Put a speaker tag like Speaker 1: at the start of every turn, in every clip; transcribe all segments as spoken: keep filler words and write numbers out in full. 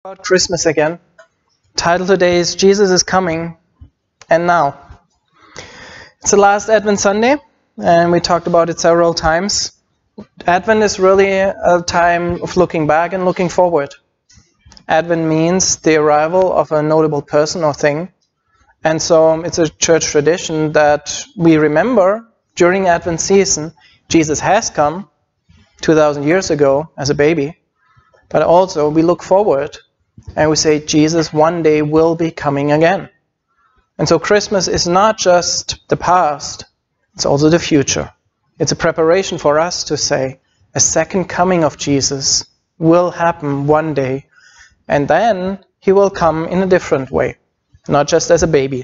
Speaker 1: About Christmas again. Title today is Jesus is Coming and Now. It's the last Advent Sunday and we talked about it several times. Advent is really a time of looking back and looking forward. Advent means the arrival of a notable person or thing, and so it's a church tradition that we remember during Advent season Jesus has come two thousand years ago as a baby, but also we look forward and we say Jesus one day will be coming again. And so Christmas is not just the past, it's also the future. It's a preparation for us to say a second coming of Jesus will happen one day, and then he will come in a different way, not just as a baby.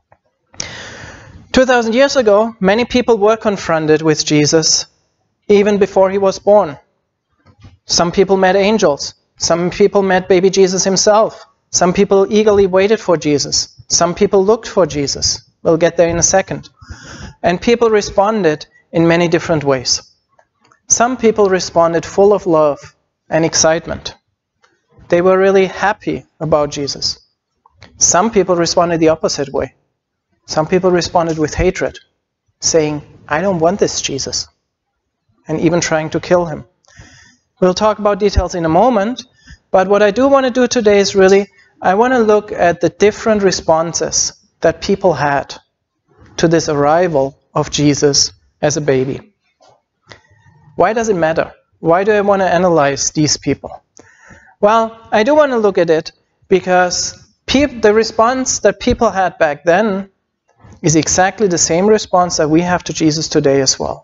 Speaker 1: two thousand years ago, many people were confronted with Jesus even before he was born. Some people met angels. Some people met baby Jesus himself. Some people eagerly waited for Jesus. Some people looked for Jesus. We'll get there in a second. And people responded in many different ways. Some people responded full of love and excitement. They were really happy about Jesus. Some people responded the opposite way. Some people responded with hatred, saying, I don't want this Jesus, and even trying to kill him. We'll talk about details in a moment, but what I do want to do today is really, I want to look at the different responses that people had to this arrival of Jesus as a baby. Why does it matter? Why do I want to analyze these people? Well, I do want to look at it because the response that people had back then is exactly the same response that we have to Jesus today as well.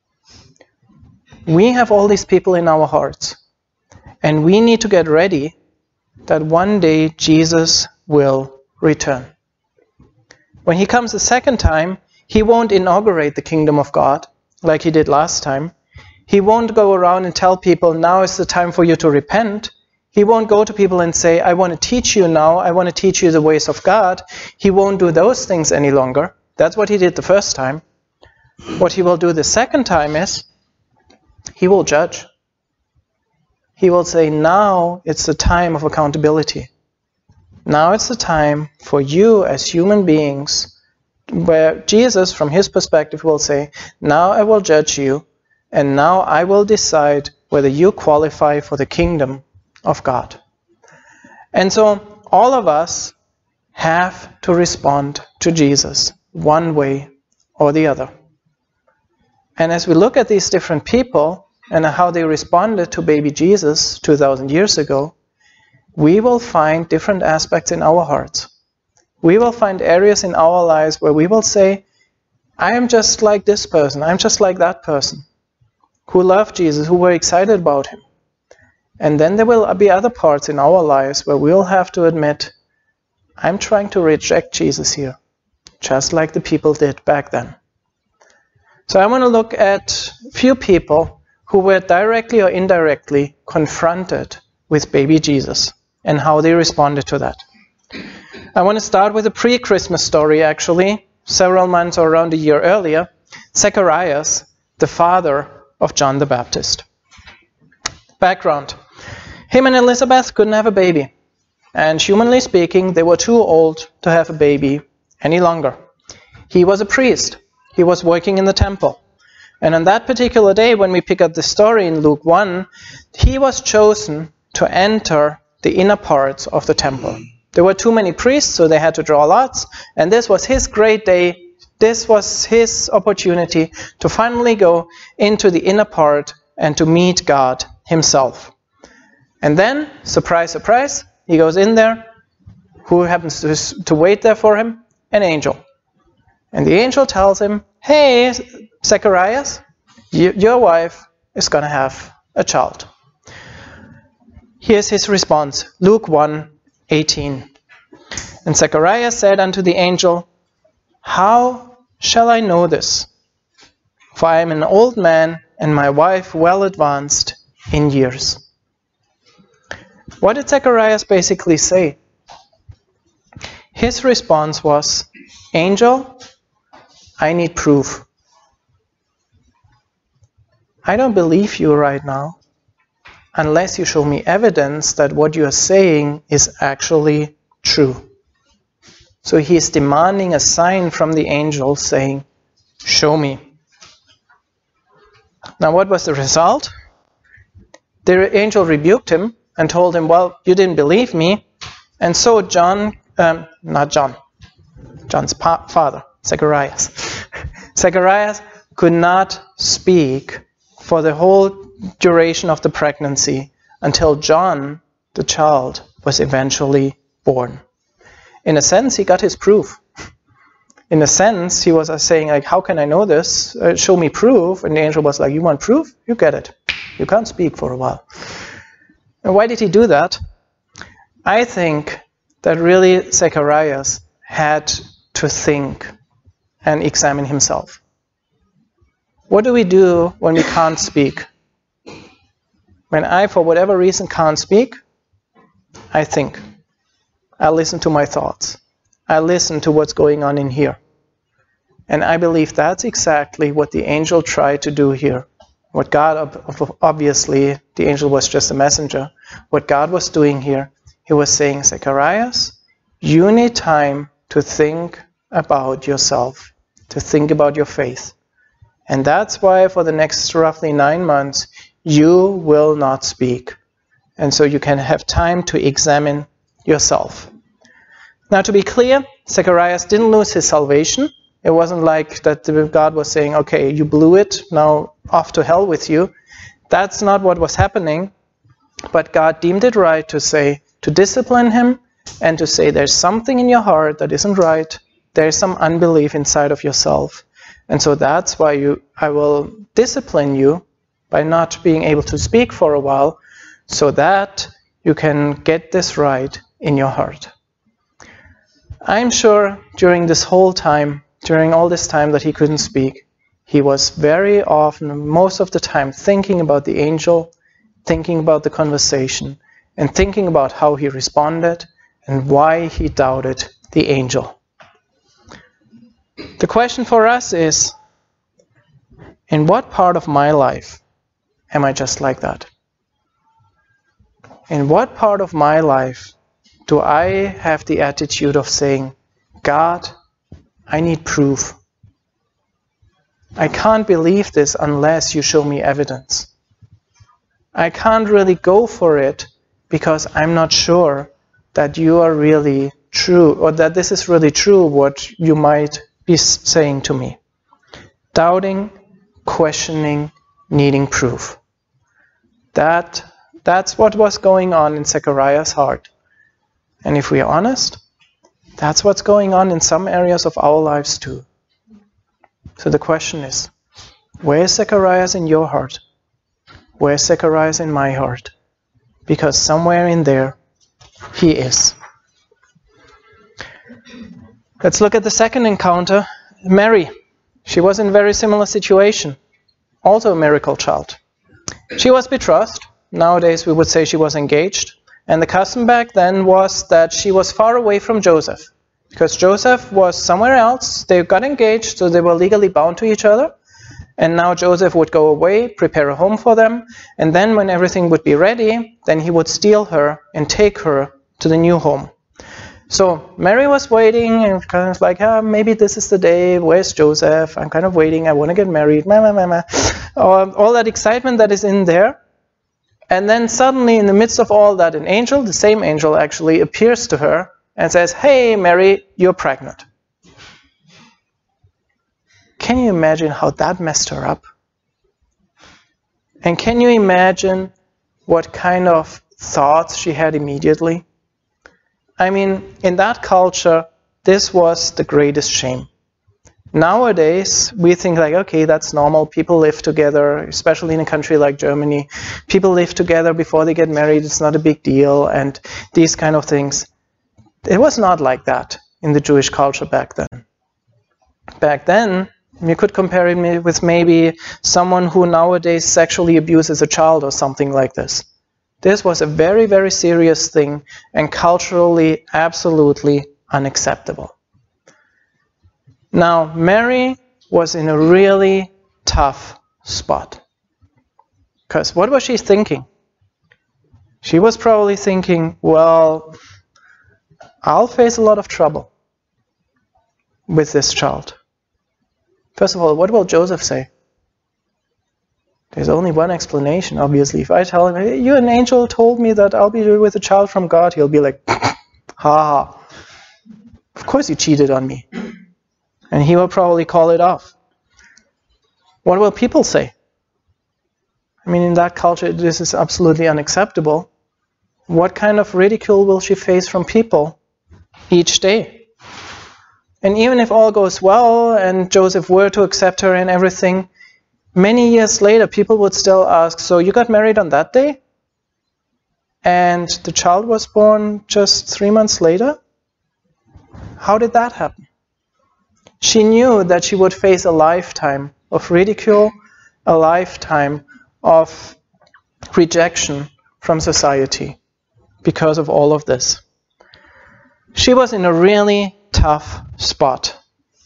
Speaker 1: We have all these people in our hearts, and we need to get ready that one day Jesus will return. When he comes a second time, he won't inaugurate the kingdom of God like he did last time. He won't go around and tell people, now is the time for you to repent. He won't go to people and say, I want to teach you now, I want to teach you the ways of God. He won't do those things any longer. That's what he did the first time. What he will do the second time is, he will judge. He will say, now it's the time of accountability. Now it's the time for you as human beings, where Jesus, from his perspective, will say, now I will judge you, and now I will decide whether you qualify for the kingdom of God. And so all of us have to respond to Jesus one way or the other. And as we look at these different people and how they responded to baby Jesus two thousand years ago, we will find different aspects in our hearts. We will find areas in our lives where we will say, I am just like this person, I'm just like that person, who loved Jesus, who were excited about him. And then there will be other parts in our lives where we'll have to admit, I'm trying to reject Jesus here, just like the people did back then. So I want to look at a few people who were directly or indirectly confronted with baby Jesus and how they responded to that. I want to start with a pre-Christmas story, actually, several months or around a year earlier. Zacharias, the father of John the Baptist. Background. Him and Elizabeth couldn't have a baby. And humanly speaking, they were too old to have a baby any longer. He was a priest. He was working in the temple. And on that particular day, when we pick up the story in Luke one, he was chosen to enter the inner parts of the temple. There were too many priests, so they had to draw lots. And this was his great day. This was his opportunity to finally go into the inner part and to meet God himself. And then, surprise, surprise, he goes in there. Who happens to, to wait there for him? An angel. And the angel tells him, hey, Zacharias, you, your wife is going to have a child. Here's his response, Luke one eighteen. And Zacharias said unto the angel, how shall I know this? For I am an old man, and my wife well advanced in years. What did Zacharias basically say? His response was, angel, I need proof. I don't believe you right now. unless you show me evidence that what you are saying is actually true. So he is demanding a sign from the angel saying, show me. Now what was the result? The angel rebuked him and told him, well, you didn't believe me. And so John, um, not John, John's pa- father, Zacharias. Zacharias could not speak for the whole duration of the pregnancy until John, the child, was eventually born. In a sense, he got his proof. In a sense, he was saying, like, how can I know this? Uh, show me proof. And the angel was like, you want proof? You get it. You can't speak for a while. And why did he do that? I think that really Zacharias had to think and examine himself. What do we do when we can't speak? When I, for whatever reason, can't speak, I think. I listen to my thoughts. I listen to what's going on in here. And I believe that's exactly what the angel tried to do here. What God, obviously, the angel was just a messenger. What God was doing here, he was saying, Zacharias, you need time to think about yourself, to think about your faith. And that's why for the next roughly nine months, you will not speak. And so you can have time to examine yourself. Now, to be clear, Zacharias didn't lose his salvation. It wasn't like that God was saying, okay, you blew it, now off to hell with you. That's not what was happening. But God deemed it right to say, to discipline him and to say there's something in your heart that isn't right. There's some unbelief inside of yourself. And so that's why you, I will discipline you by not being able to speak for a while, so that you can get this right in your heart. I'm sure during this whole time, during all this time that he couldn't speak, he was very often, most of the time, thinking about the angel, thinking about the conversation, and thinking about how he responded and why he doubted the angel. The question for us is, in what part of my life am I just like that? In what part of my life do I have the attitude of saying, God, I need proof. I can't believe this unless you show me evidence. I can't really go for it because I'm not sure that you are really true, or that this is really true what you might be saying to me. Doubting, questioning, needing proof. That, that's what was going on in Zechariah's heart. And if we are honest, that's what's going on in some areas of our lives too. So the question is, where is Zacharias in your heart? Where is Zacharias in my heart? Because somewhere in there, he is. Let's look at the second encounter. Mary. She was in a very similar situation. Also a miracle child. She was betrothed. Nowadays we would say she was engaged. And the custom back then was that she was far away from Joseph. Because Joseph was somewhere else. They got engaged, so they were legally bound to each other. And now Joseph would go away, prepare a home for them. And then when everything would be ready, then he would steal her and take her to the new home. So Mary was waiting and kind of like, ah, maybe this is the day. Where's Joseph? I'm kind of waiting. I want to get married. Meh, meh, meh, meh. Uh, all that excitement that is in there. And then suddenly, in the midst of all that, an angel, the same angel actually, appears to her and says, hey, Mary, you're pregnant. Can you imagine how that messed her up? And can you imagine what kind of thoughts she had immediately? I mean, in that culture, this was the greatest shame. Nowadays, we think like, okay, that's normal. People live together, especially in a country like Germany. People live together before they get married. It's not a big deal, and these kind of things. It was not like that in the Jewish culture back then. Back then, you could compare it with maybe someone who nowadays sexually abuses a child or something like this. This was a very, very serious thing and culturally absolutely unacceptable. Now, Mary was in a really tough spot. Because what was she thinking? She was probably thinking, well, I'll face a lot of trouble with this child. First of all, what will Joseph say? There's only one explanation, obviously. If I tell him, hey, you, an angel told me that I'll be with a child from God, he'll be like, ha ha. Of course you cheated on me. And he will probably call it off. What will people say? I mean, in that culture, this is absolutely unacceptable. What kind of ridicule will she face from people each day? And even if all goes well and Joseph were to accept her and everything, many years later, people would still ask, so you got married on that day? And the child was born just three months later? How did that happen? She knew that she would face a lifetime of ridicule, a lifetime of rejection from society because of all of this. She was in a really tough spot.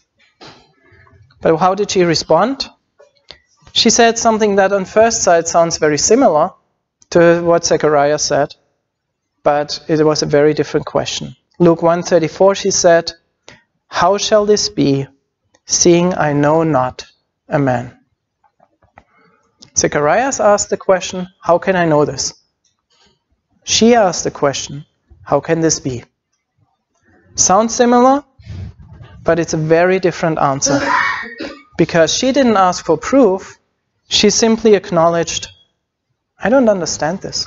Speaker 1: But how did she respond? She said something that on first sight sounds very similar to what Zechariah said, but it was a very different question. Luke one thirty-four, she said, "How shall this be, seeing I know not a man?" Zacharias asked the question, how can I know this? She asked the question, how can this be? Sounds similar, but it's a very different answer. Because she didn't ask for proof, she simply acknowledged, I don't understand this.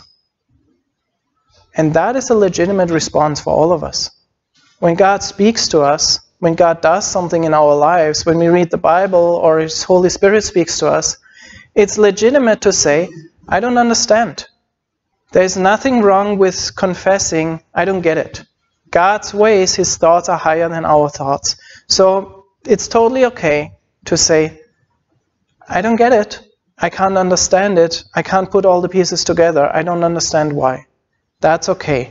Speaker 1: And that is a legitimate response for all of us. When God speaks to us, when God does something in our lives, when we read the Bible or His Holy Spirit speaks to us, it's legitimate to say, I don't understand. There's nothing wrong with confessing, I don't get it. God's ways, His thoughts are higher than our thoughts. So it's totally okay to say, I don't get it. I can't understand it. I can't put all the pieces together. I don't understand why. That's okay.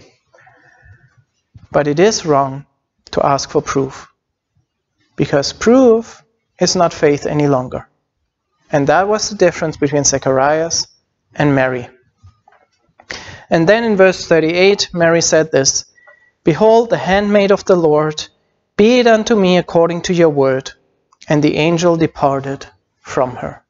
Speaker 1: But it is wrong to ask for proof. Because proof is not faith any longer. And that was the difference between Zacharias and Mary. And then in verse thirty-eight, Mary said this, "Behold, the handmaid of the Lord, be it unto me according to your word." And the angel departed from her.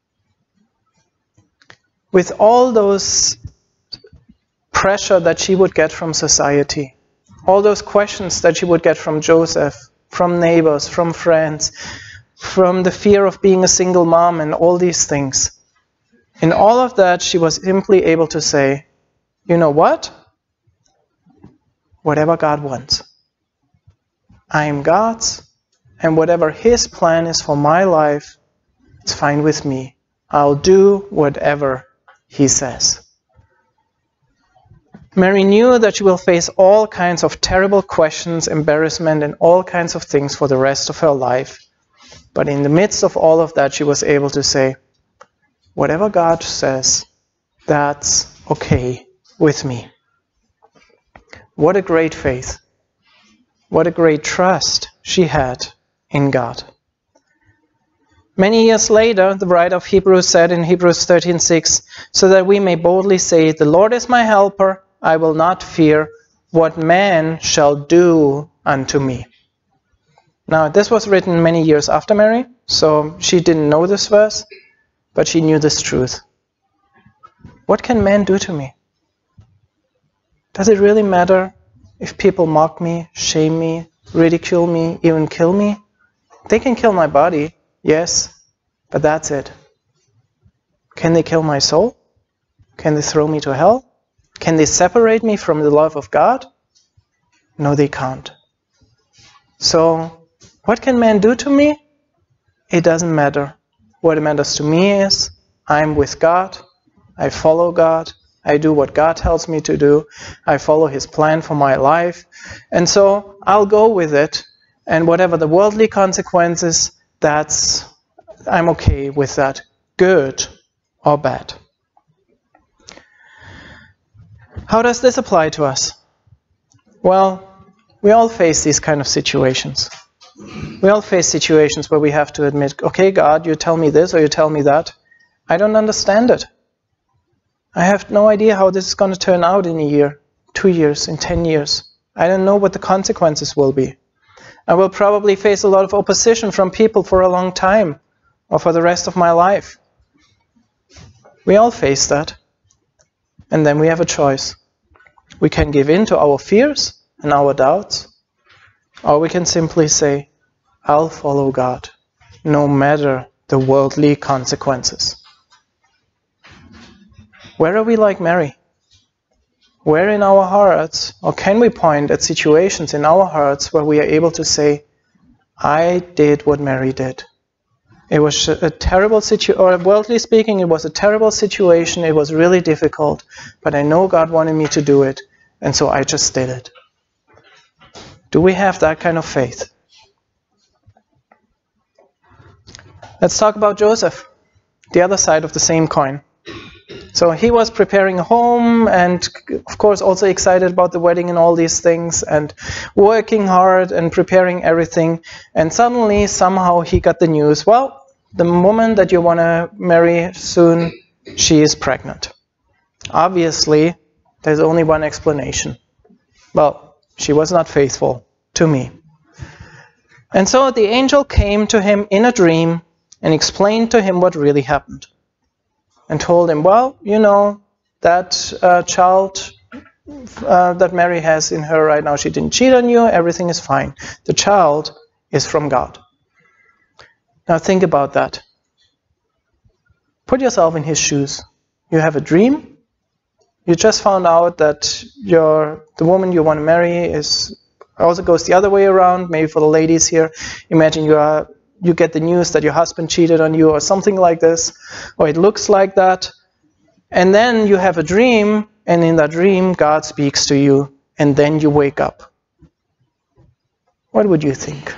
Speaker 1: With all those pressure that she would get from society, all those questions that she would get from Joseph, from neighbors, from friends, from the fear of being a single mom and all these things. In all of that, she was simply able to say, you know what? Whatever God wants. I am God's, and whatever His plan is for my life, it's fine with me. I'll do whatever He says. Mary knew that she will face all kinds of terrible questions, embarrassment, and all kinds of things for the rest of her life. But in the midst of all of that, she was able to say, whatever God says, that's okay with me. What a great faith. What a great trust she had in God. Many years later, the writer of Hebrews said in Hebrews thirteen six, so that we may boldly say, the Lord is my helper, I will not fear what man shall do unto me. Now, this was written many years after Mary, so she didn't know this verse, but she knew this truth. What can man do to me? Does it really matter if people mock me, shame me, ridicule me, even kill me? They can kill my body, yes, but that's it. Can they kill my soul? Can they throw me to hell? Can they separate me from the love of God? No, they can't. So, what can man do to me? It doesn't matter. What matters to me is, I'm with God, I follow God, I do what God tells me to do, I follow His plan for my life, and so I'll go with it, and whatever the worldly consequences, that's, I'm okay with that, good or bad. How does this apply to us? Well, we all face these kind of situations. We all face situations where we have to admit, okay, God, you tell me this or you tell me that. I don't understand it. I have no idea how this is going to turn out in a year, two years, in ten years. I don't know what the consequences will be. I will probably face a lot of opposition from people for a long time, or for the rest of my life. We all face that. And then we have a choice. We can give in to our fears and our doubts, or we can simply say, I'll follow God, no matter the worldly consequences. Where are we like Mary? Where in our hearts, or can we point at situations in our hearts where we are able to say, I did what Mary did. It was a terrible situation, or worldly speaking, it was a terrible situation, it was really difficult, but I know God wanted me to do it, and so I just did it. Do we have that kind of faith? Let's talk about Joseph, the other side of the same coin. So he was preparing a home, and of course also excited about the wedding and all these things, and working hard and preparing everything. And suddenly, somehow he got the news, well, the woman that you want to marry soon, she is pregnant. Obviously, there's only one explanation. Well, she was not faithful to me. And so the angel came to him in a dream and explained to him what really happened. And told him, well, you know, that uh, child uh, that Mary has in her right now, she didn't cheat on you, everything is fine. The child is from God. Now think about that. Put yourself in his shoes. You have a dream. You just found out that your the woman you want to marry is also goes the other way around. Maybe for the ladies here, imagine you are you get the news that your husband cheated on you or something like this, or it looks like that. And then you have a dream, and in that dream God speaks to you, and then you wake up. What would you think?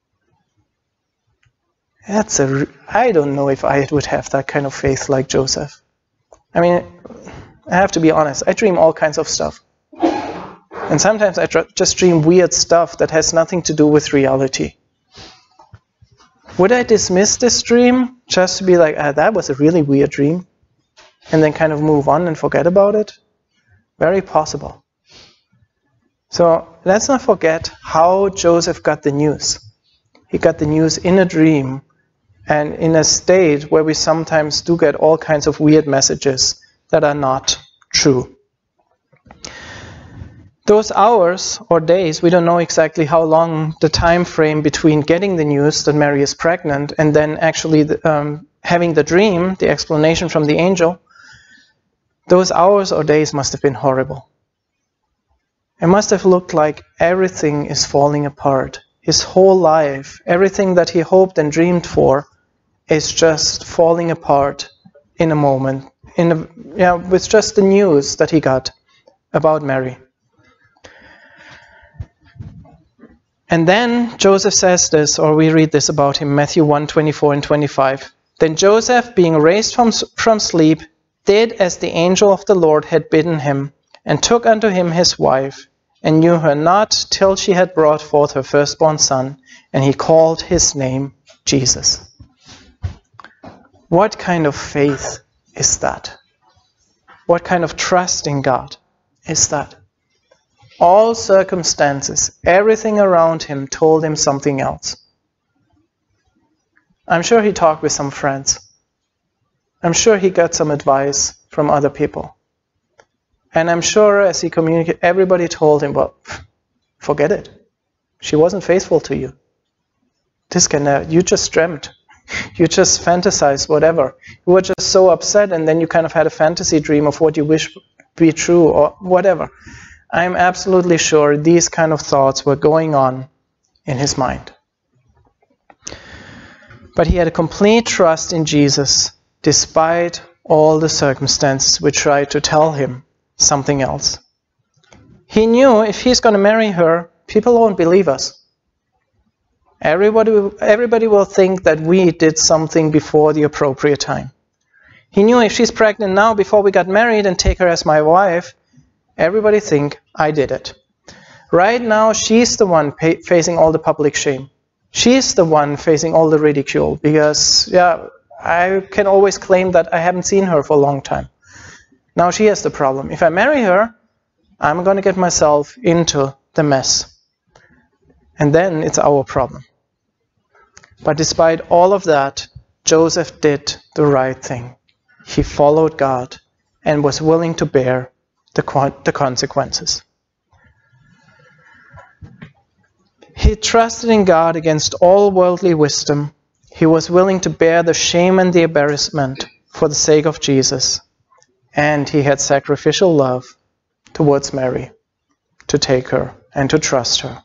Speaker 1: That's a, I don't know if I would have that kind of faith like Joseph. I mean, I have to be honest, I dream all kinds of stuff. And sometimes I just dream weird stuff that has nothing to do with reality. Would I dismiss this dream just to be like, ah, that was a really weird dream, and then kind of move on and forget about it? Very possible. So let's not forget how Joseph got the news. He got the news in a dream, and in a state where we sometimes do get all kinds of weird messages that are not true. Those hours or days, we don't know exactly how long the time frame between getting the news that Mary is pregnant and then actually the, um, having the dream, the explanation from the angel, those hours or days must have been horrible. It must have looked like everything is falling apart. His whole life, everything that he hoped and dreamed for, is just falling apart in a moment, in a, yeah, with just the news that he got about Mary. And then Joseph says this, or we read this about him, Matthew one, twenty-four and twenty-five. Then Joseph, being raised from, from sleep, did as the angel of the Lord had bidden him, and took unto him his wife, and knew her not till she had brought forth her firstborn son, and he called his name Jesus. What kind of faith is that? What kind of trust in God is that? All circumstances, everything around him told him something else. I'm sure he talked with some friends. I'm sure he got some advice from other people. And I'm sure as he communicated, everybody told him, well, forget it. She wasn't faithful to you. This can, uh, you just dreamt. You just fantasized, whatever. You were just so upset, and then you kind of had a fantasy dream of what you wish be true, or whatever. I'm absolutely sure these kind of thoughts were going on in his mind. But he had a complete trust in Jesus, despite all the circumstances which tried to tell him something else. He knew if he's going to marry her, people won't believe us. Everybody, everybody will think that we did something before the appropriate time. He knew if she's pregnant now before we got married and take her as my wife, everybody think I did it. Right now, she's the one pay, facing all the public shame. She's the one facing all the ridicule because, yeah, I can always claim that I haven't seen her for a long time. Now she has the problem. If I marry her, I'm going to get myself into the mess. And then it's our problem. But despite all of that, Joseph did the right thing. He followed God and was willing to bear the, the consequences. He trusted in God against all worldly wisdom. He was willing to bear the shame and the embarrassment for the sake of Jesus. And he had sacrificial love towards Mary to take her and to trust her.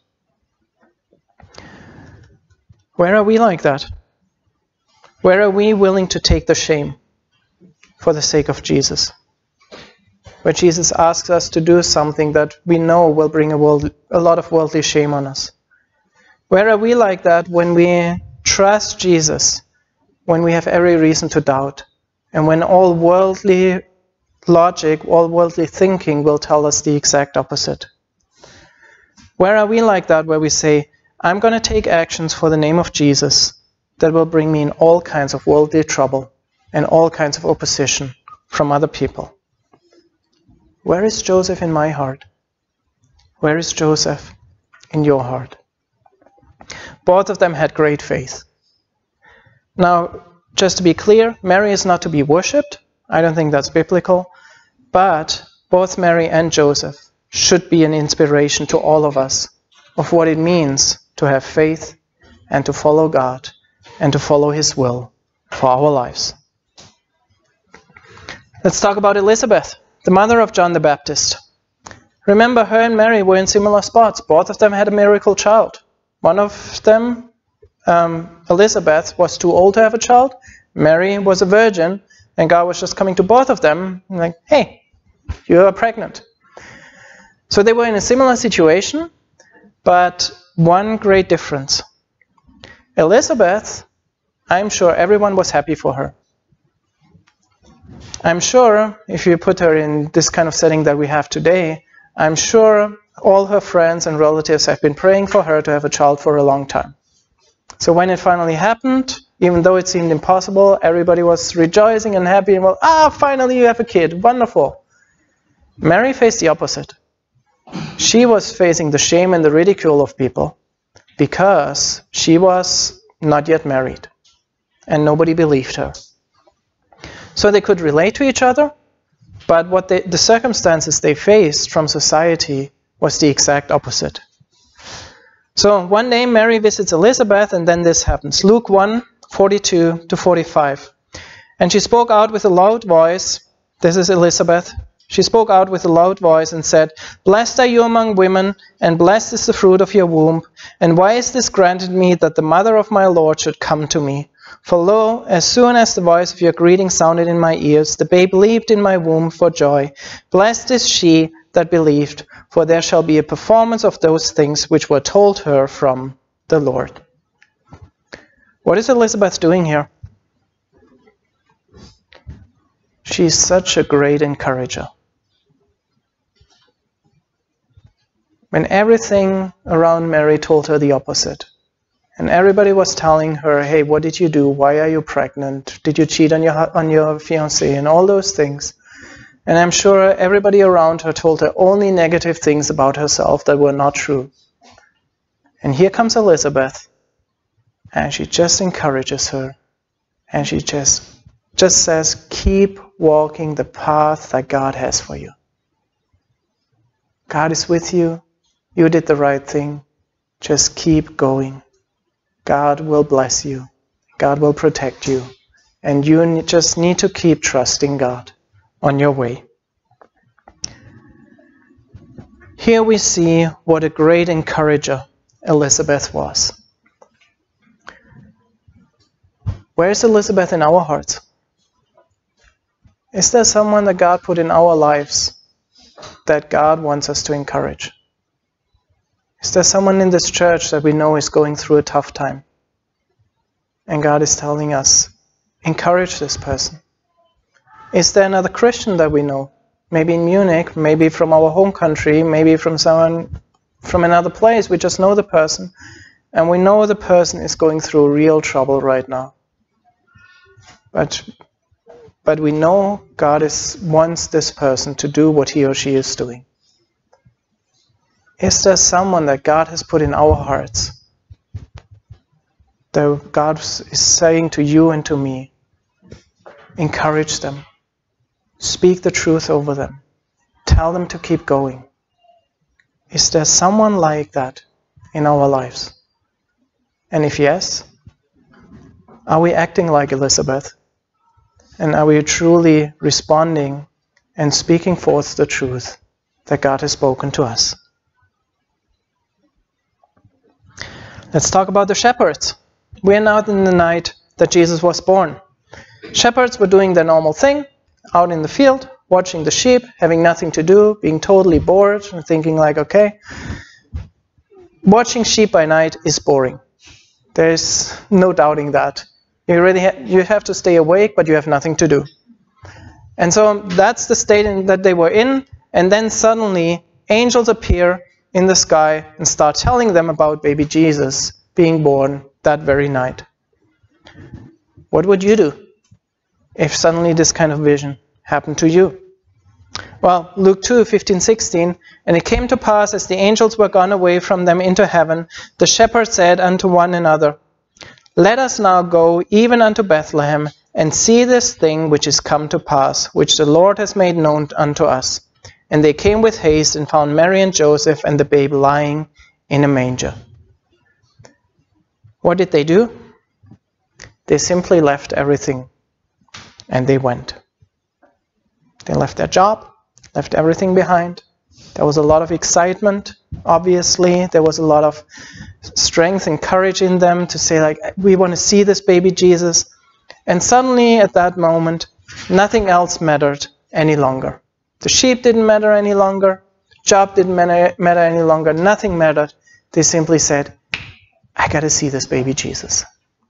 Speaker 1: Where are we like that? Where are we willing to take the shame for the sake of Jesus? Where Jesus asks us to do something that we know will bring a, world, a lot of worldly shame on us. Where are we like that when we trust Jesus, when we have every reason to doubt, and when all worldly logic, all worldly thinking will tell us the exact opposite? Where are we like that where we say, I'm going to take actions for the name of Jesus that will bring me in all kinds of worldly trouble and all kinds of opposition from other people? Where is Joseph in my heart? Where is Joseph in your heart? Both of them had great faith. Now, just to be clear, Mary is not to be worshipped. I don't think that's biblical. But both Mary and Joseph should be an inspiration to all of us of what it means to have faith and to follow God and to follow His will for our lives. Let's talk about Elizabeth, the mother of John the Baptist. Remember, her and Mary were in similar spots. Both of them had a miracle child. One of them, um, Elizabeth, was too old to have a child. Mary was a virgin, and God was just coming to both of them, like, hey, you are pregnant. So they were in a similar situation, but one great difference. Elizabeth, I'm sure everyone was happy for her. I'm sure if you put her in this kind of setting that we have today, I'm sure all her friends and relatives have been praying for her to have a child for a long time. So when it finally happened, even though it seemed impossible, everybody was rejoicing and happy and well, ah, finally you have a kid, wonderful. Mary faced the opposite. She was facing the shame and the ridicule of people because she was not yet married and nobody believed her. So they could relate to each other, but what they, the circumstances they faced from society was the exact opposite. So one day Mary visits Elizabeth and then this happens. Luke one, forty-two to forty-five. And she spoke out with a loud voice. This is Elizabeth. She spoke out with a loud voice and said, "Blessed are you among women, and blessed is the fruit of your womb. And why is this granted me, that the mother of my Lord should come to me? For lo, as soon as the voice of your greeting sounded in my ears, the babe leaped in my womb for joy. Blessed is she that believed, for there shall be a performance of those things which were told her from the Lord." What is Elizabeth doing here? She's such a great encourager. When everything around Mary told her the opposite, and everybody was telling her, hey, what did you do? Why are you pregnant? Did you cheat on your, on your fiancé? And all those things. And I'm sure everybody around her told her only negative things about herself that were not true. And here comes Elizabeth, and she just encourages her. And she just, just says, keep walking the path that God has for you. God is with you. You did the right thing. Just keep going. God will bless you. God will protect you. And you just need to keep trusting God on your way. Here we see what a great encourager Elizabeth was. Where is Elizabeth in our hearts? Is there someone that God put in our lives that God wants us to encourage? Is there someone in this church that we know is going through a tough time? And God is telling us, encourage this person. Is there another Christian that we know? Maybe in Munich, maybe from our home country, maybe from someone from another place. We just know the person. And we know the person is going through real trouble right now. But but we know God is, wants this person to do what he or she is doing. Is there someone that God has put in our hearts that God is saying to you and to me, encourage them, speak the truth over them, tell them to keep going? Is there someone like that in our lives? And if yes, are we acting like Elizabeth? And are we truly responding and speaking forth the truth that God has spoken to us? Let's talk about the shepherds. We're now in the night that Jesus was born. Shepherds were doing their normal thing, out in the field, watching the sheep, having nothing to do, being totally bored, and thinking like, okay, watching sheep by night is boring. There's no doubting that. You really ha you have to stay awake, but you have nothing to do. And so that's the state in, that they were in, and then suddenly angels appear in the sky and start telling them about baby Jesus being born that very night. What would you do if suddenly this kind of vision happened to you? Well, Luke two, fifteen, sixteen, and it came to pass, as the angels were gone away from them into heaven, the shepherds said unto one another, Let us now go even unto Bethlehem, and see this thing which is come to pass, which the Lord has made known unto us. And they came with haste, and found Mary and Joseph, and the babe lying in a manger. What did they do? They simply left everything, and they went. They left their job, left everything behind. There was a lot of excitement, obviously. There was a lot of strength and courage in them to say, like, we want to see this baby Jesus. And suddenly, at that moment, nothing else mattered any longer. The sheep didn't matter any longer. The job didn't matter, matter any longer. Nothing mattered. They simply said, I got to see this baby Jesus.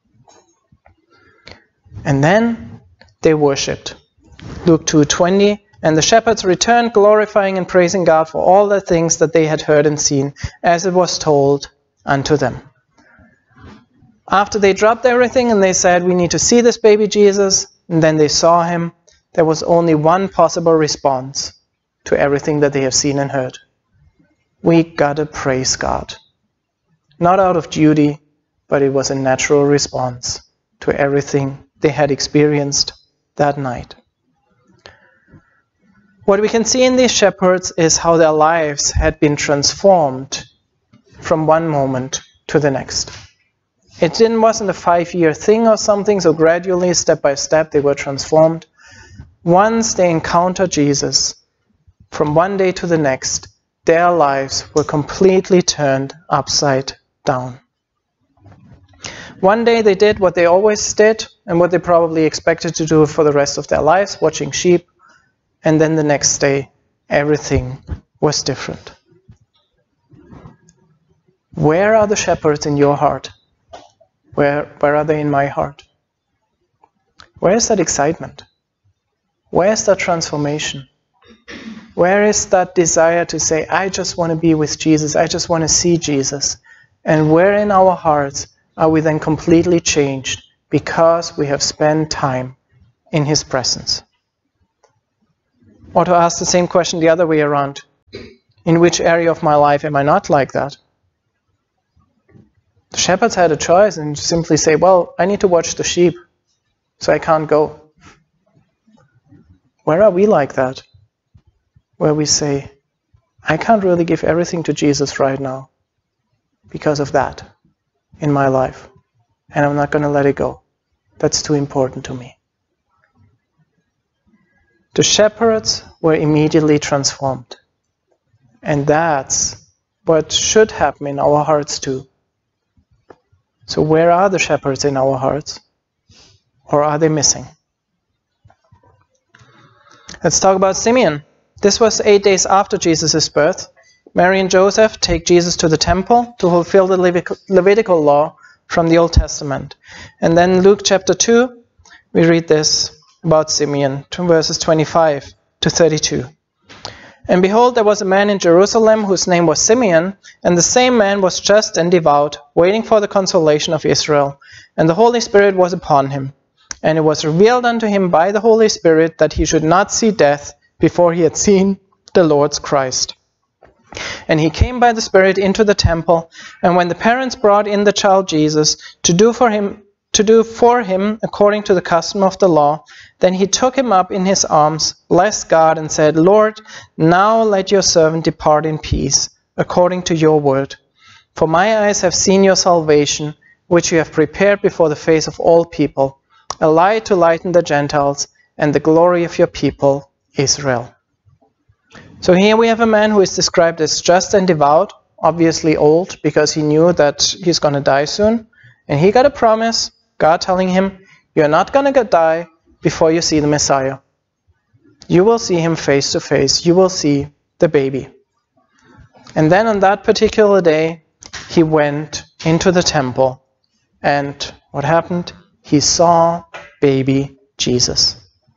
Speaker 1: And then they worshipped. Luke two twenty, and the shepherds returned, glorifying and praising God for all the things that they had heard and seen, as it was told unto them. After they dropped everything and they said, we need to see this baby Jesus, and then they saw him, there was only one possible response to everything that they have seen and heard. We gotta praise God. Not out of duty, but it was a natural response to everything they had experienced that night. What we can see in these shepherds is how their lives had been transformed from one moment to the next. It didn't, wasn't a five-year thing or something, so gradually, step by step, they were transformed. Once they encountered Jesus, from one day to the next, their lives were completely turned upside down. One day they did what they always did and what they probably expected to do for the rest of their lives, watching sheep. And then the next day, everything was different. Where are the shepherds in your heart? Where, where are they in my heart? Where is that excitement? Where is that transformation? Where is that desire to say, I just want to be with Jesus, I just want to see Jesus? And where in our hearts are we then completely changed because we have spent time in His presence? Or to ask the same question the other way around, in which area of my life am I not like that? The shepherds had a choice and simply say, well, I need to watch the sheep, so I can't go. Where are we like that? Where we say, I can't really give everything to Jesus right now because of that in my life, and I'm not going to let it go. That's too important to me. The shepherds were immediately transformed. And that's what should happen in our hearts too. So where are the shepherds in our hearts? Or are they missing? Let's talk about Simeon. This was eight days after Jesus' birth. Mary and Joseph take Jesus to the temple to fulfill the Levitical law from the Old Testament. And then Luke chapter two, we read this about Simeon, verses twenty-five to thirty-two. And behold, there was a man in Jerusalem whose name was Simeon, and the same man was just and devout, waiting for the consolation of Israel. And the Holy Spirit was upon him. And it was revealed unto him by the Holy Spirit that he should not see death before he had seen the Lord's Christ. And he came by the Spirit into the temple, and when the parents brought in the child Jesus to do for him to do for him according to the custom of the law, then he took him up in his arms, blessed God, and said, Lord, now let your servant depart in peace, according to your word. For my eyes have seen your salvation, which you have prepared before the face of all people, a light to lighten the Gentiles, and the glory of your people, Israel. So here we have a man who is described as just and devout, obviously old, because he knew that he's going to die soon. And he got a promise, God telling him, you're not going to die before you see the Messiah. You will see him face to face. You will see the baby. And then on that particular day, he went into the temple. And what happened? He saw baby Jesus.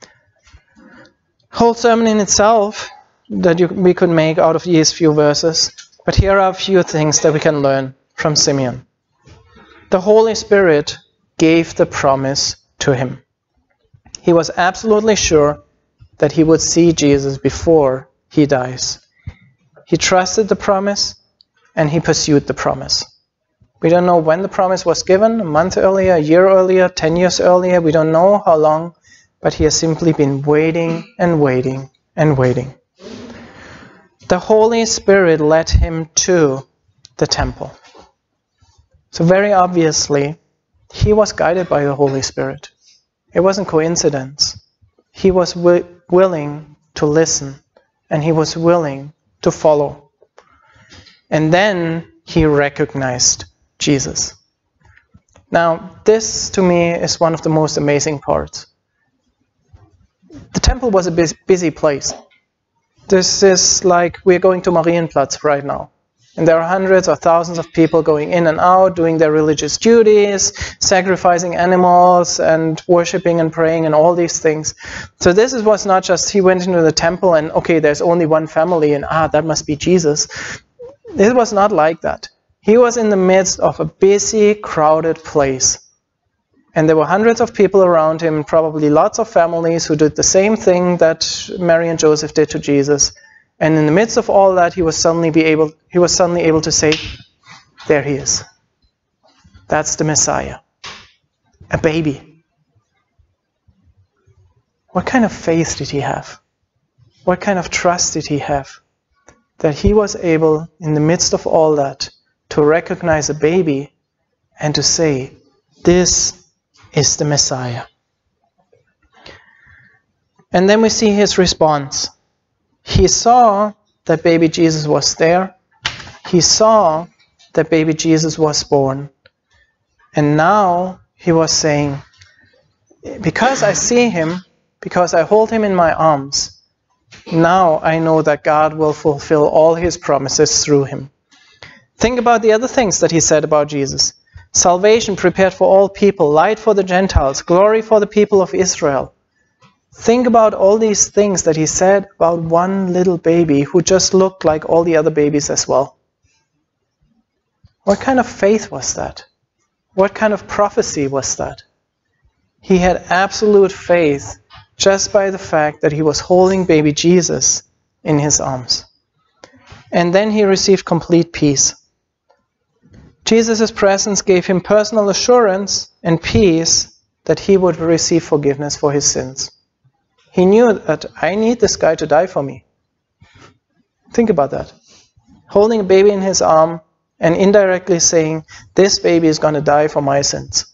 Speaker 1: Whole sermon in itself that you, we could make out of these few verses. But here are a few things that we can learn from Simeon. The Holy Spirit gave the promise to him. He was absolutely sure that he would see Jesus before he dies. He trusted the promise and he pursued the promise. We don't know when the promise was given, a month earlier, a year earlier, ten years earlier. We don't know how long, but he has simply been waiting and waiting and waiting. The Holy Spirit led him to the temple. So very obviously, he was guided by the Holy Spirit. It wasn't coincidence. He was wi- willing to listen, and he was willing to follow. And then he recognized Jesus. Now, this to me is one of the most amazing parts. The temple was a bus- busy place. This is like we're going to Marienplatz right now. And there are hundreds or thousands of people going in and out, doing their religious duties, sacrificing animals and worshiping and praying and all these things. So this was not just he went into the temple and, okay, there's only one family and, ah, that must be Jesus. It was not like that. He was in the midst of a busy, crowded place. And there were hundreds of people around him, probably lots of families who did the same thing that Mary and Joseph did to Jesus. And in the midst of all that, he was suddenly be able, he was suddenly able to say, there he is. That's the Messiah. A baby. What kind of faith did he have? What kind of trust did he have? That he was able, in the midst of all that, to recognize a baby and to say, this is the Messiah. And then we see his response. He saw that baby Jesus was there. He saw that baby Jesus was born. And now he was saying, because I see him, because I hold him in my arms, now I know that God will fulfill all his promises through him. Think about the other things that he said about Jesus. Salvation prepared for all people, light for the Gentiles, glory for the people of Israel. Think about all these things that he said about one little baby who just looked like all the other babies as well. What kind of faith was that? What kind of prophecy was that? He had absolute faith just by the fact that he was holding baby Jesus in his arms. And then he received complete peace. Jesus' presence gave him personal assurance and peace that he would receive forgiveness for his sins. He knew that I need this guy to die for me. Think about that. Holding a baby in his arm and indirectly saying, this baby is going to die for my sins.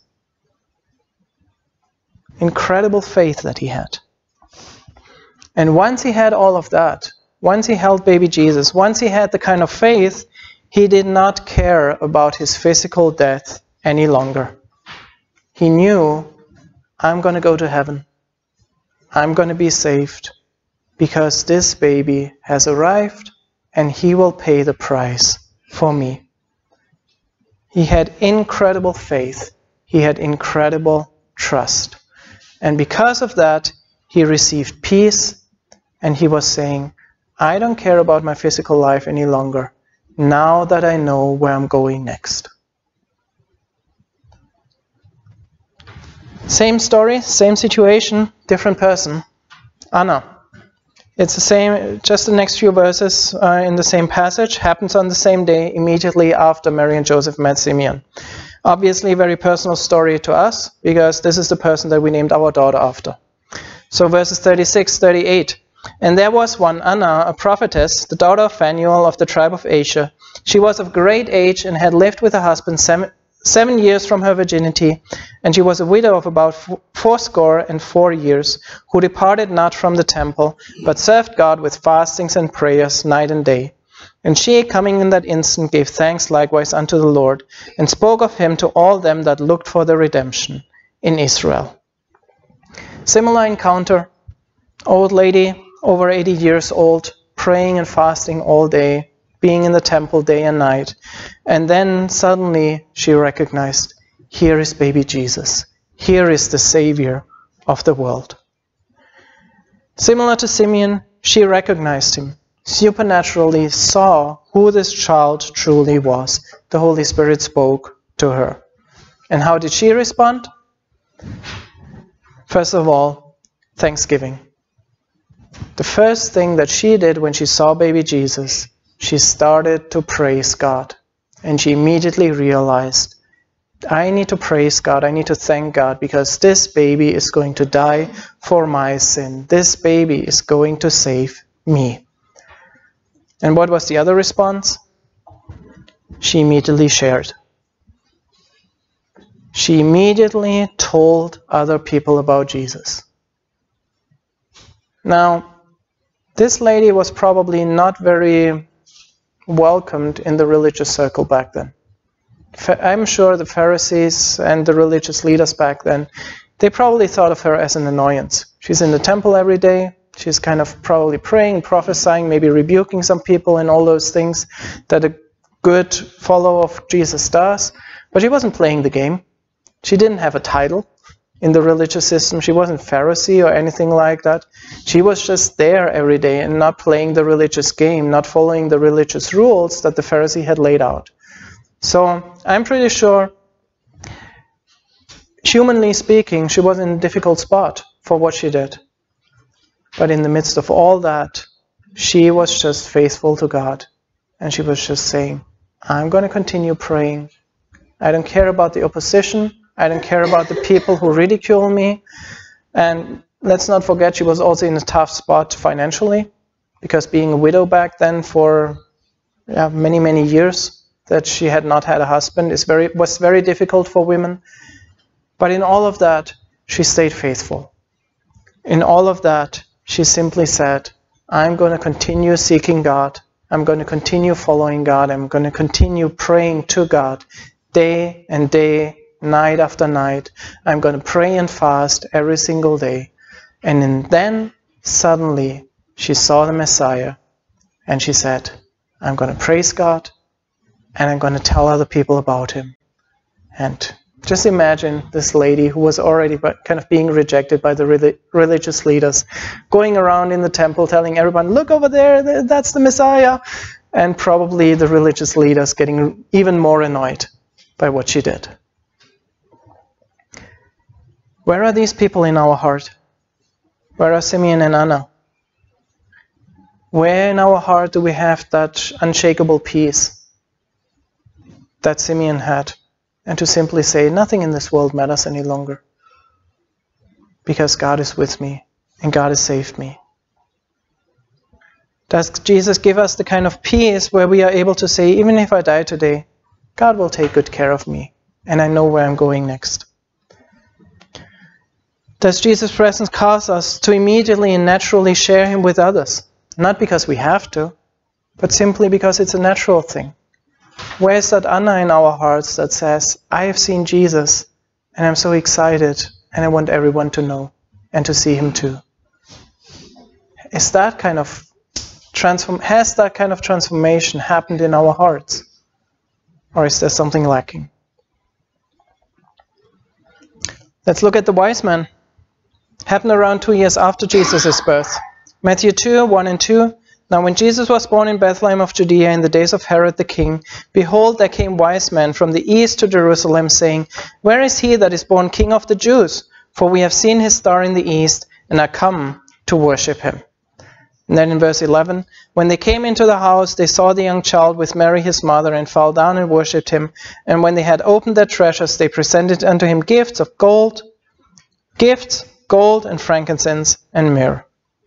Speaker 1: Incredible faith that he had. And once he had all of that, once he held baby Jesus, once he had the kind of faith, he did not care about his physical death any longer. He knew, I'm going to go to heaven. I'm going to be saved because this baby has arrived and he will pay the price for me. He had incredible faith. He had incredible trust. And because of that, he received peace and he was saying, I don't care about my physical life any longer now that I know where I'm going next. Same story, same situation, different person. Anna. It's the same, just the next few verses uh, in the same passage, happens on the same day, immediately after Mary and Joseph met Simeon. Obviously, a very personal story to us, because this is the person that we named our daughter after. So verses thirty-six, thirty-eight. And there was one, Anna, a prophetess, the daughter of Phanuel of the tribe of Asher. She was of great age and had lived with her husband seven, seven years from her virginity, and she was a widow of about fourscore and four years, who departed not from the temple, but served God with fastings and prayers night and day. And she, coming in that instant, gave thanks likewise unto the Lord, and spoke of him to all them that looked for the redemption in Israel. Similar encounter, old lady, over eighty years old, praying and fasting all day, being in the temple day and night. And then suddenly she recognized, here is baby Jesus. Here is the Savior of the world. Similar to Simeon, she recognized him, supernaturally saw who this child truly was. The Holy Spirit spoke to her. And how did she respond? First of all, thanksgiving. The first thing that she did when she saw baby Jesus, she started to praise God. And she immediately realized, I need to praise God, I need to thank God, because this baby is going to die for my sin. This baby is going to save me. And what was the other response? She immediately shared. She immediately told other people about Jesus. Now, this lady was probably not very welcomed in the religious circle back then. I'm sure the Pharisees and the religious leaders back then, they probably thought of her as an annoyance. She's in the temple every day. She's kind of probably praying, prophesying, maybe rebuking some people and all those things that a good follower of Jesus does. But she wasn't playing the game. She didn't have a title in the religious system. She wasn't Pharisee or anything like that. She was just there every day and not playing the religious game, not following the religious rules that the Pharisee had laid out. So I'm pretty sure, humanly speaking, she was in a difficult spot for what she did. But in the midst of all that, she was just faithful to God. And she was just saying, I'm going to continue praying. I don't care about the opposition. I don't care about the people who ridicule me. And let's not forget, she was also in a tough spot financially, because being a widow back then for yeah, many, many years, that she had not had a husband is very was very difficult for women. But in all of that, she stayed faithful. In all of that, she simply said, I'm going to continue seeking God. I'm going to continue following God. I'm going to continue praying to God day and day, night after night. I'm going to pray and fast every single day. And then suddenly she saw the Messiah and she said, I'm going to praise God and I'm going to tell other people about him. And just imagine this lady who was already kind of being rejected by the religious leaders, going around in the temple telling everyone, look over there, that's the Messiah. And probably the religious leaders getting even more annoyed by what she did. Where are these people in our heart? Where are Simeon and Anna? Where in our heart do we have that unshakable peace that Simeon had? And to simply say, nothing in this world matters any longer, because God is with me and God has saved me. Does Jesus give us the kind of peace where we are able to say, even if I die today, God will take good care of me and I know where I'm going next? Does Jesus' presence cause us to immediately and naturally share him with others? Not because we have to, but simply because it's a natural thing. Where is that Anna in our hearts that says, I have seen Jesus and I'm so excited and I want everyone to know and to see him too? Is that kind of transform, has that kind of transformation happened in our hearts? Or is there something lacking? Let's look at the wise men. Happened around two years after Jesus' birth. Matthew two, one and two. Now when Jesus was born in Bethlehem of Judea in the days of Herod the king, behold, there came wise men from the east to Jerusalem, saying, where is he that is born King of the Jews? for we have seen his star in the east and are come to worship him." And then in verse eleven, "When they came into the house, they saw the young child with Mary his mother, and fell down and worshipped him. And when they had opened their treasures, they presented unto him gifts of gold, gifts, gold and frankincense and myrrh."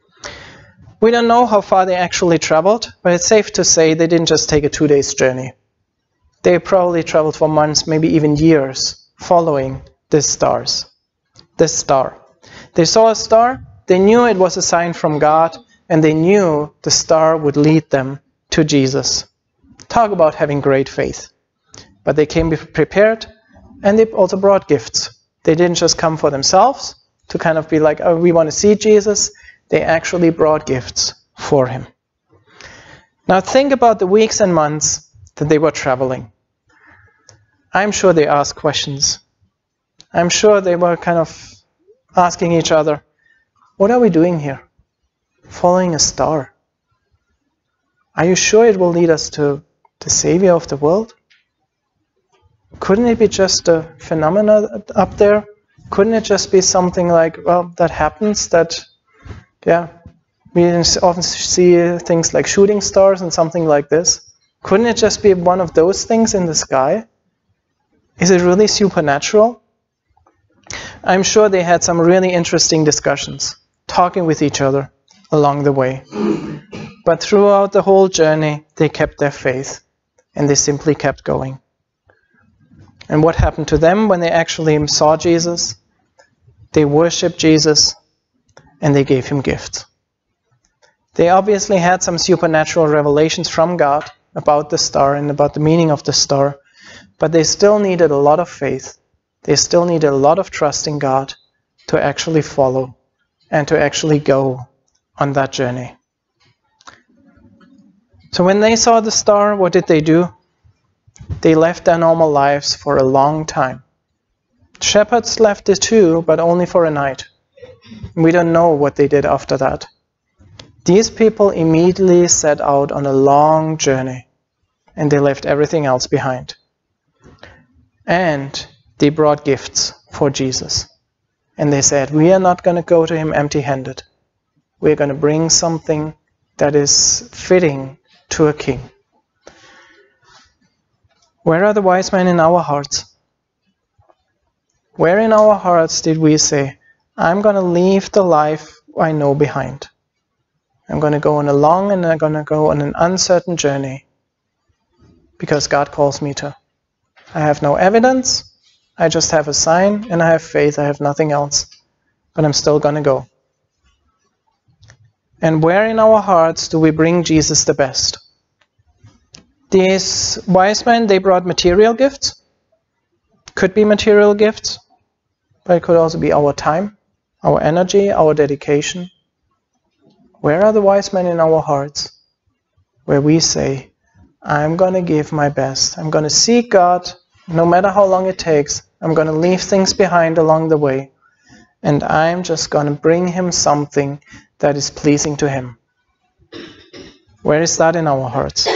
Speaker 1: We don't know how far they actually traveled, but it's safe to say they didn't just take a two days journey. They probably traveled for months, maybe even years, following this stars, this star. They saw a star, they knew it was a sign from God, and they knew the star would lead them to Jesus. Talk about having great faith. But they came prepared, and they also brought gifts. They didn't just come for themselves to kind of be like, "Oh, we want to see Jesus." They actually brought gifts for him. Now think about the weeks and months that they were traveling. I'm sure they asked questions. I'm sure they were kind of asking each other, "What are we doing here? Following a star? Are you sure it will lead us to the Savior of the world? Couldn't it be just a phenomena up there? Couldn't it just be something like, well, that happens, that, yeah, we often see things like shooting stars and something like this. Couldn't it just be one of those things in the sky? Is it really supernatural?" I'm sure they had some really interesting discussions, talking with each other along the way. But throughout the whole journey, they kept their faith, and they simply kept going. And what happened to them when they actually saw Jesus? They worshipped Jesus, and they gave him gifts. They obviously had some supernatural revelations from God about the star and about the meaning of the star, but they still needed a lot of faith. They still needed a lot of trust in God to actually follow and to actually go on that journey. So when they saw the star, what did they do? They left their normal lives for a long time. Shepherds left it too, but only for a night. We don't know what they did after that. These people immediately set out on a long journey, and they left everything else behind. And they brought gifts for Jesus. And they said, "We are not going to go to him empty-handed. We're going to bring something that is fitting to a king." Where are the wise men in our hearts? Where in our hearts did we say, "I'm going to leave the life I know behind. I'm going to go on a long and I'm going to go on an uncertain journey because God calls me to. I have no evidence. I just have a sign and I have faith. I have nothing else. But I'm still going to go." And where in our hearts do we bring Jesus the best? These wise men, they brought material gifts. Could be material gifts, but it could also be our time, our energy, our dedication. Where are the wise men in our hearts? Where we say, "I'm going to give my best. I'm going to seek God, no matter how long it takes. I'm going to leave things behind along the way. And I'm just going to bring him something that is pleasing to him." Where is that in our hearts?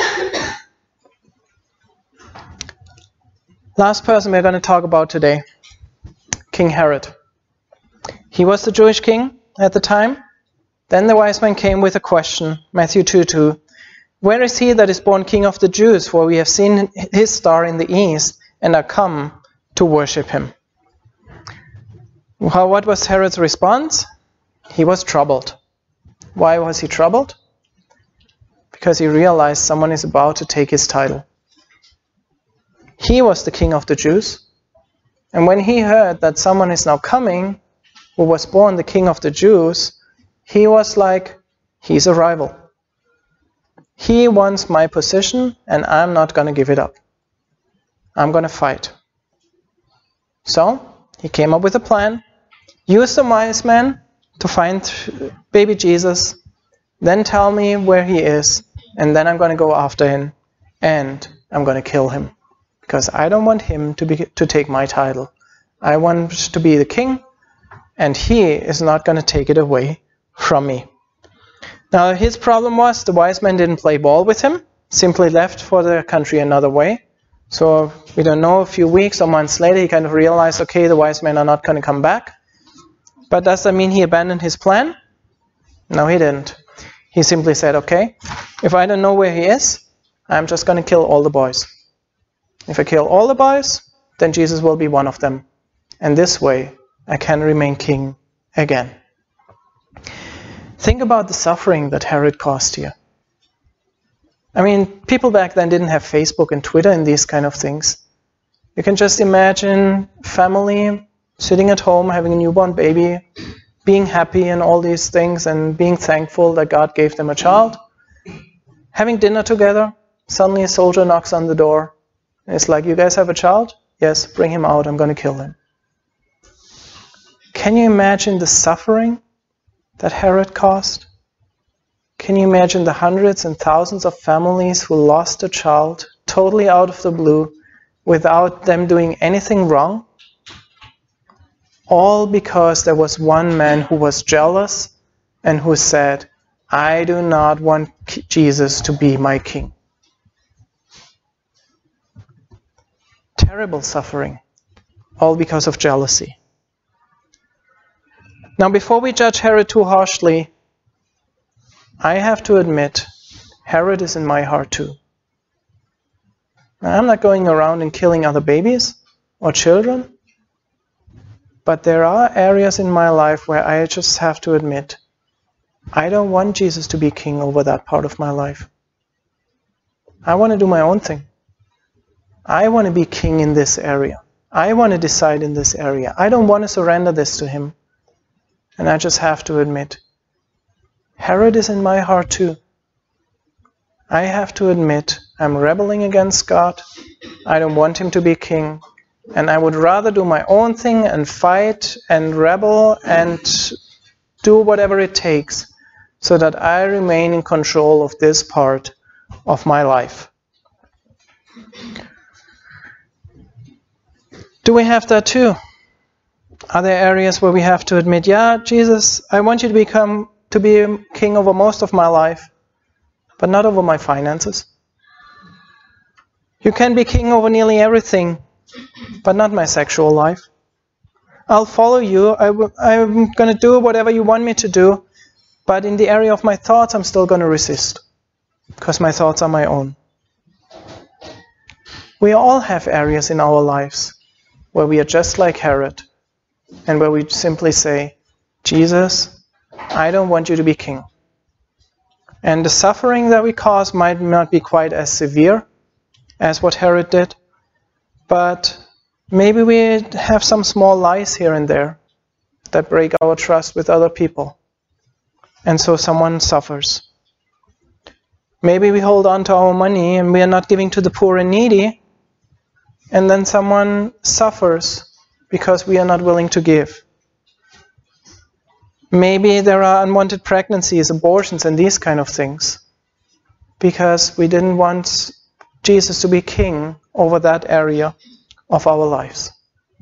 Speaker 1: Last person we're going to talk about today, King Herod. He was the Jewish king at the time. Then the wise men came with a question, Matthew two two. "Where is he that is born king of the Jews? For we have seen his star in the east and are come to worship him." Well, what was Herod's response? He was troubled. Why was he troubled? Because he realized someone is about to take his title. He was the king of the Jews. And when he heard that someone is now coming who was born the king of the Jews, he was like, he's a rival. He wants my position and I'm not going to give it up. I'm going to fight. So he came up with a plan, used the wise men to find baby Jesus, then tell me where he is, and then I'm going to go after him and I'm going to kill him. Because I don't want him to be to take my title. I want to be the king, and he is not going to take it away from me. Now his problem was the wise men didn't play ball with him, simply left for their country another way. So we don't know, a few weeks or months later he kind of realized, okay, the wise men are not going to come back. But does that mean he abandoned his plan? No, he didn't. He simply said, okay, if I don't know where he is, I'm just going to kill all the boys. If I kill all the boys, then Jesus will be one of them. And this way, I can remain king again. Think about the suffering that Herod caused here. I mean, people back then didn't have Facebook and Twitter and these kind of things. You can just imagine family sitting at home, having a newborn baby, being happy and all these things, and being thankful that God gave them a child. Having dinner together, suddenly a soldier knocks on the door. And it's like, you guys have a child? Yes, bring him out, I'm going to kill him. Can you imagine the suffering that Herod caused? Can you imagine the hundreds and thousands of families who lost a child totally out of the blue without them doing anything wrong? All because there was one man who was jealous and who said, I do not want Jesus to be my king. Terrible suffering, all because of jealousy. Now, before we judge Herod too harshly, I have to admit, Herod is in my heart too. Now, I'm not going around and killing other babies or children, but there are areas in my life where I just have to admit, I don't want Jesus to be king over that part of my life. I want to do my own thing. I want to be king in this area. I want to decide in this area. I don't want to surrender this to him. And I just have to admit, Herod is in my heart too. I have to admit, I'm rebelling against God. I don't want him to be king. And I would rather do my own thing and fight and rebel and do whatever it takes so that I remain in control of this part of my life. Do we have that too? Are there areas where we have to admit, yeah, Jesus, I want you to become to be king over most of my life, but not over my finances. You can be king over nearly everything, but not my sexual life. I'll follow you. I w I'm going to do whatever you want me to do, but in the area of my thoughts, I'm still going to resist, because my thoughts are my own. We all have areas in our lives where we are just like Herod, and where we simply say, Jesus, I don't want you to be king. And the suffering that we cause might not be quite as severe as what Herod did, but maybe we have some small lies here and there that break our trust with other people, and so someone suffers. Maybe we hold on to our money and we are not giving to the poor and needy, and then someone suffers because we are not willing to give. Maybe there are unwanted pregnancies, abortions, and these kind of things, because we didn't want Jesus to be king over that area of our lives.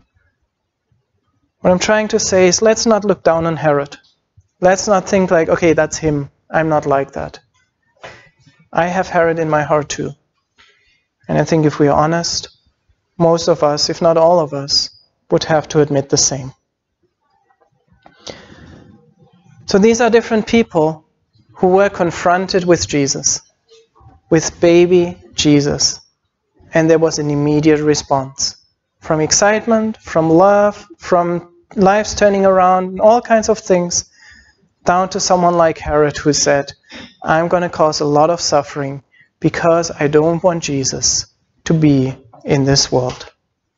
Speaker 1: What I'm trying to say is, let's not look down on Herod. Let's not think like, okay, that's him. I'm not like that. I have Herod in my heart too. And I think if we are honest, most of us, if not all of us, would have to admit the same. So these are different people who were confronted with Jesus, with baby Jesus, and there was an immediate response. From excitement, from love, from lives turning around, all kinds of things, down to someone like Herod who said, I'm going to cause a lot of suffering because I don't want Jesus to be in this world.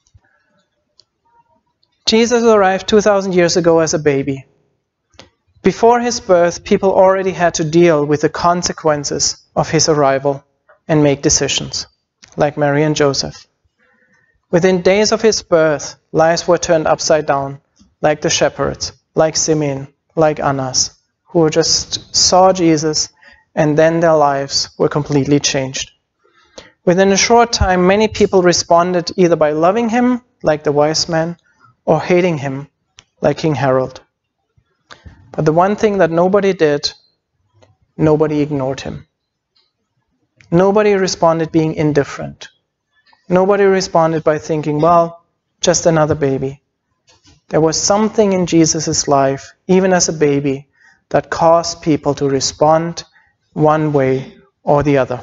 Speaker 1: Jesus arrived two thousand years ago as a baby. Before his birth, people already had to deal with the consequences of his arrival and make decisions, like Mary and Joseph. Within days of his birth, lives were turned upside down, like the shepherds, like Simeon, like Annas, who just saw Jesus, and then their lives were completely changed. Within a short time, many people responded either by loving him, like the wise men, or hating him, like King Herod. But the one thing that nobody did, nobody ignored him. Nobody responded being indifferent. Nobody responded by thinking, well, just another baby. There was something in Jesus' life, even as a baby, that caused people to respond one way or the other.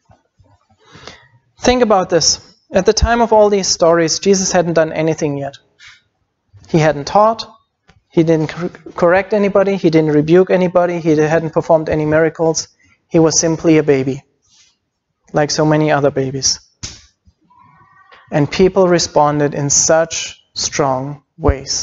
Speaker 1: Think about this. At the time of all these stories, Jesus hadn't done anything yet. He hadn't taught, he didn't correct anybody, he didn't rebuke anybody, he hadn't performed any miracles. He was simply a baby, like so many other babies. And people responded in such strong ways.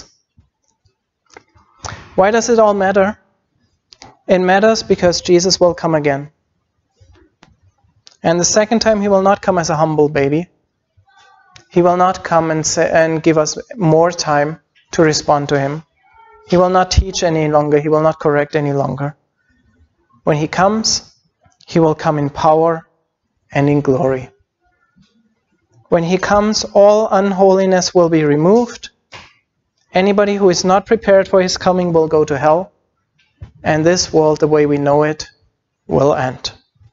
Speaker 1: Why does it all matter? It matters because Jesus will come again. And the second time he will not come as a humble baby. He will not come and, say, and give us more time to respond to him. He will not teach any longer. He will not correct any longer. When he comes, he will come in power and in glory. When he comes, all unholiness will be removed. Anybody who is not prepared for his coming will go to hell. And this world, the way we know it, will end.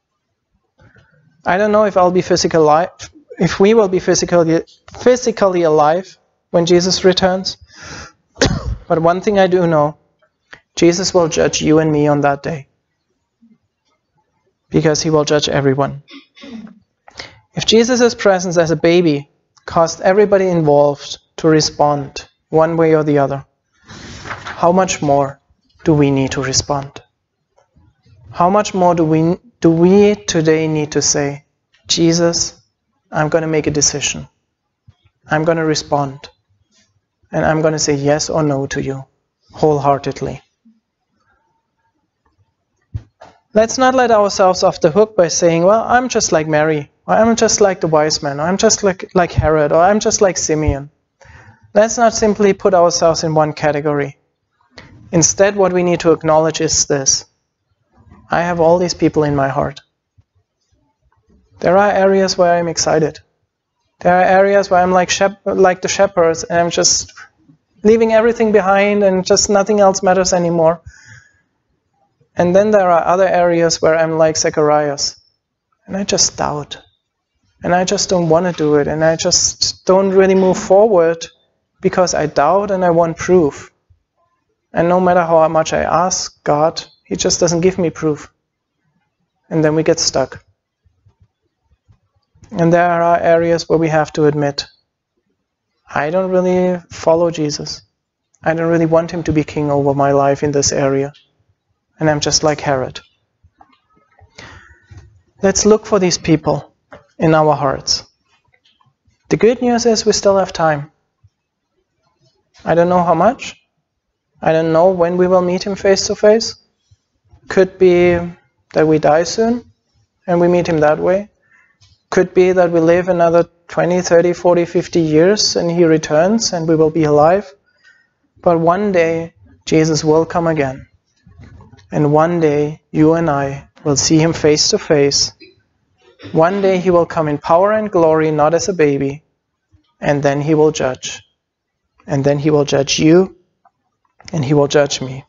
Speaker 1: I don't know if I'll be physically alive, if we will be physically, physically alive when Jesus returns. But one thing I do know, Jesus will judge you and me on that day. Because he will judge everyone. If Jesus' presence as a baby caused everybody involved to respond one way or the other, how much more do we need to respond? How much more do we, do we today need to say, Jesus, I'm going to make a decision. I'm going to respond. And I'm going to say yes or no to you, wholeheartedly. Let's not let ourselves off the hook by saying, well, I'm just like Mary, or I'm just like the wise men, or I'm just like, like Herod, or I'm just like Simeon. Let's not simply put ourselves in one category. Instead, what we need to acknowledge is this. I have all these people in my heart. There are areas where I'm excited. There are areas where I'm like, shep- like the shepherds, and I'm just leaving everything behind and just nothing else matters anymore. And then there are other areas where I'm like Zacharias, and I just doubt. And I just don't want to do it, and I just don't really move forward because I doubt and I want proof. And no matter how much I ask God, he just doesn't give me proof. And then we get stuck. And there are areas where we have to admit, I don't really follow Jesus. I don't really want him to be king over my life in this area. And I'm just like Herod. Let's look for these people in our hearts. The good news is we still have time. I don't know how much. I don't know when we will meet him face to face. Could be that we die soon and we meet him that way. Could be that we live another twenty, thirty, forty, fifty years and he returns and we will be alive. But one day Jesus will come again. And one day you and I will see him face to face. One day he will come in power and glory, not as a baby. And then he will judge. And then he will judge you. And he will judge me.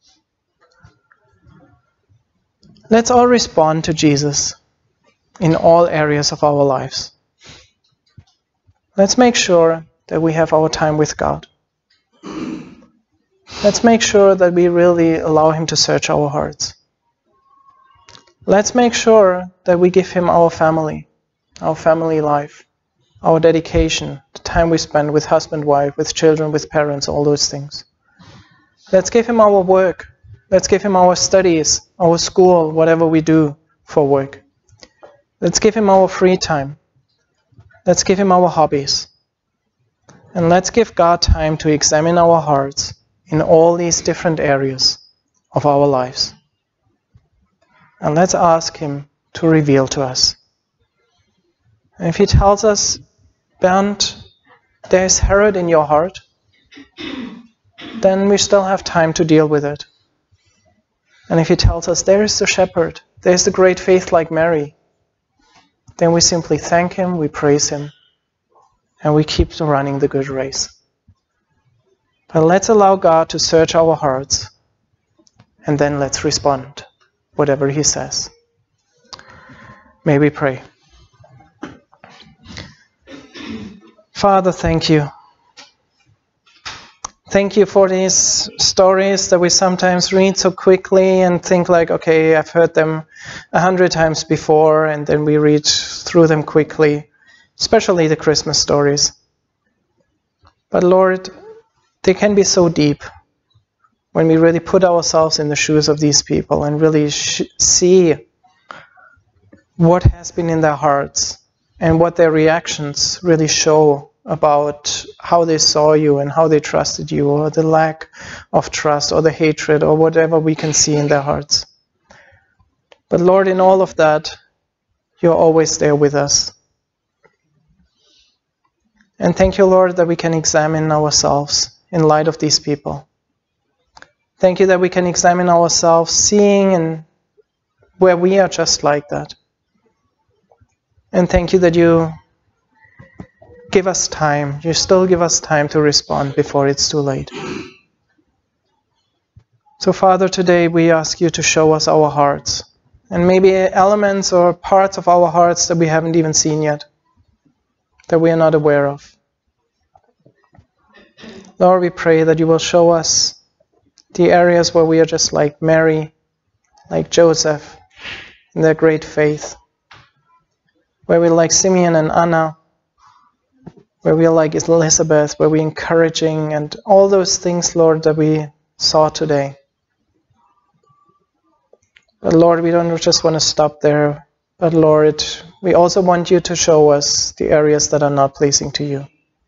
Speaker 1: Let's all respond to Jesus in all areas of our lives. Let's make sure that we have our time with God. Let's make sure that we really allow him to search our hearts. Let's make sure that we give him our family, our family life, our dedication, the time we spend with husband, wife, with children, with parents, all those things. Let's give him our work. Let's give him our studies, our school, whatever we do for work. Let's give him our free time. Let's give him our hobbies. And let's give God time to examine our hearts in all these different areas of our lives. And let's ask him to reveal to us. And if he tells us, Bernd, there's Herod in your heart, then we still have time to deal with it. And if he tells us, there is the shepherd, there's the great faith like Mary, then we simply thank him, we praise him, and we keep running the good race. But let's allow God to search our hearts, and then let's respond, whatever he says. May we pray. Father, thank you. Thank you for these stories that we sometimes read so quickly and think like, okay, I've heard them a hundred times before, and then we read through them quickly, especially the Christmas stories. But Lord, they can be so deep when we really put ourselves in the shoes of these people and really sh- see what has been in their hearts and what their reactions really show about how they saw you and how they trusted you, or the lack of trust or the hatred or whatever we can see in their hearts. But Lord, in all of that, you're always there with us. And thank you, Lord, that we can examine ourselves in light of these people. Thank you that we can examine ourselves, seeing and where we are just like that. And thank you that you give us time. You still give us time to respond before it's too late. So, Father, today we ask you to show us our hearts, and maybe elements or parts of our hearts that we haven't even seen yet, that we are not aware of. Lord, we pray that you will show us the areas where we are just like Mary, like Joseph, in their great faith, where we're like Simeon and Anna, where we are like Elizabeth, where we're encouraging, and all those things, Lord, that we saw today. But Lord, we don't just want to stop there, but Lord, we also want you to show us the areas that are not pleasing to you,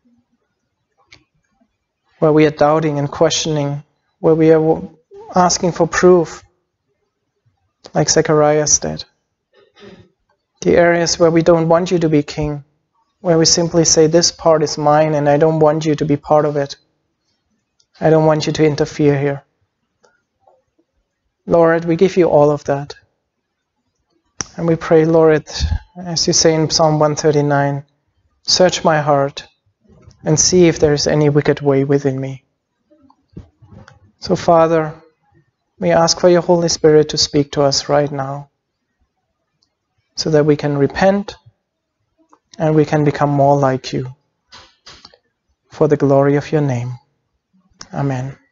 Speaker 1: where we are doubting and questioning, where we are asking for proof, like Zacharias did. The areas where we don't want you to be king, where we simply say, this part is mine and I don't want you to be part of it. I don't want you to interfere here. Lord, we give you all of that. And we pray, Lord, as you say in Psalm one thirty-nine, search my heart and see if there is any wicked way within me. So, Father, we ask for your Holy Spirit to speak to us right now, so that we can repent and we can become more like you, for the glory of your name. Amen.